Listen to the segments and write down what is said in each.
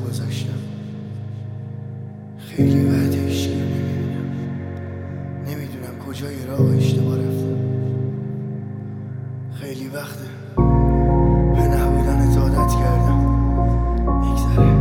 گذاشتم. خیلی وقت عشقی نمیدونم کجای راه اشتباه رفتم. خیلی وقته به نبودنت عادت کردم. میگذره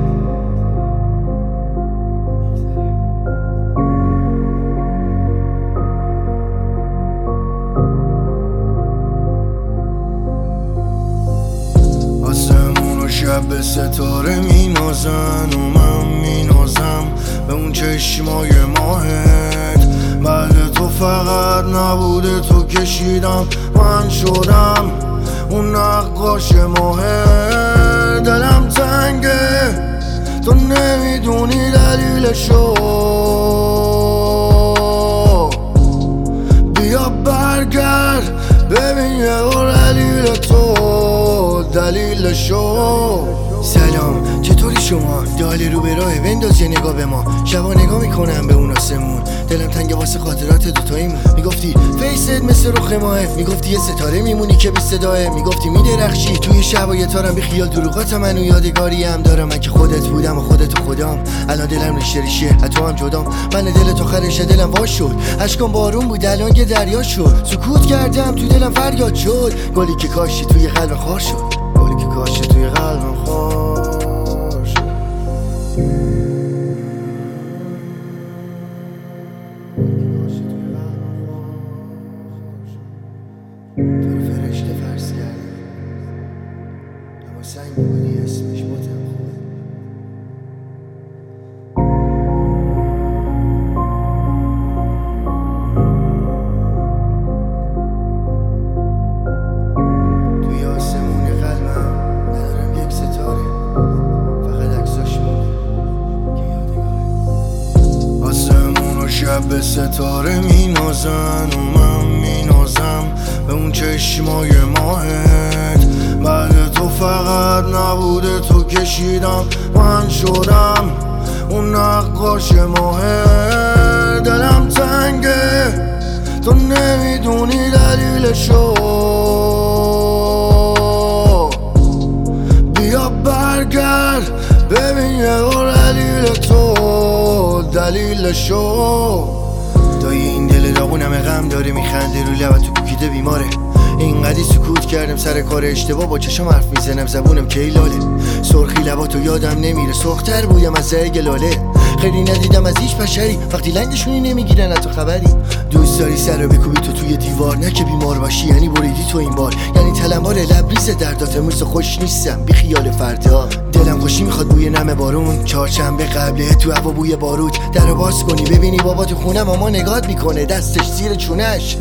آسمون و شب به ستاره مینازن و من مینازم به اون چشمای ماهت. بعد تو فقط نبوده تو کشیدم، من شدم اون نقاش ماهت. دلم تنگه تو نمیدونی دلیلشو، بیا برگرد ببین یه دلیل تو دلیلشو. سلام چطوری شما؟ دال رو به راه بنداز یه نگاه به ما. شبا نگاه میکنم به اون آسمون، دلم تنگه واسه خاطرات دوتاییمون. میگفتی فیست مثل رخ ماهه، میگفتی یه ستاره میمونی که بی صداه، میگفتی میدرخشی توی شبای تارم. بی خیال دروغات منو یادگاری هم دارم، من که خودت بودم و خودت و خودم. الان دلم ریشه تو هم جدام، من دلت آخرشه دلم واش شد. اشکام بارون بود الان یه دریا شد. سکوت کردم تو دلم فریاد شد. گلی که کاشی توی قلبم خار شد، گلی که کاشی توی قلبم خار شد. تو رو فرشته فرض کردم، اما سنگ بودی اسمش باتم خوبه. توی آسمون قلبم ندارم یک ستاره، فقط عکساش مونده که یادگاره. آسمون و شب به ستاره مینازن و من مینازم به اون چشمای ماهت. بعد تو فقط نبوده تو کشیدم، من شدم اون نقاش ماهت. دلم تنگه تو نمیدونی دلیلشو، بیا برگرد ببین یه دلیل تو دلیلشو. دایی این دل داغونم غم داره، میخنده رو لبت تو کوکیده بیماره. اینقدی سکوت کردم سر کار اشتباه، با چشم حرف میزنم زبونم کی لاله. سرخی لباتو یادم نمیره، سرختر بویم از زرگ لاله. خیلی ندیدم از هیچ بشری وقتی لنگشونی نمیگیرن از تو خبری. دوست داری سر رو بکوبی تو توی دیوار، نه که بیمار باشی یعنی بریدی تو این بار. یعنی تلمبار لبریز دردات امروز خوش نیستم بی خیال فردا. دلم خوشی میخواد بوی نم بارون، چهارشنبه قبله تو هوا بوی بارود. درو باز کنی ببینی بابا تو خونه ماما نگات میکنه دستش زیر چونش.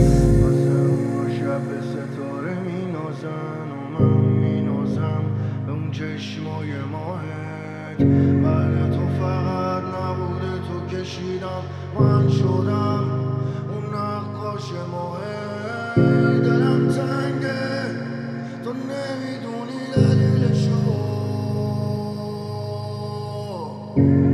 چشمای ماهت بعد تو فقط نبوده تو کشیدم، من شدم اون نقاش ماهت. دلم تنگه تو نمیدونی دلیلشو.